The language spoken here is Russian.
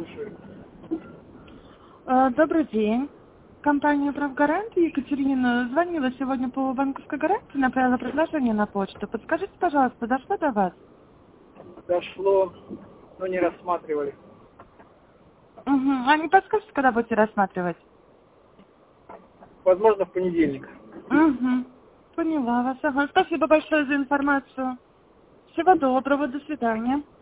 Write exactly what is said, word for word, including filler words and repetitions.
слушаю. Э, Добрый день. Компания «Правгарант» Екатерина звонила сегодня по банковской гарантии, направила предложение на почту. Подскажите, пожалуйста, дошло до вас? Дошло, но не рассматривали. Угу. А не подскажете, когда будете рассматривать? Возможно, в понедельник. Угу. Поняла вас. Ага. Спасибо большое за информацию. Всего доброго. До свидания.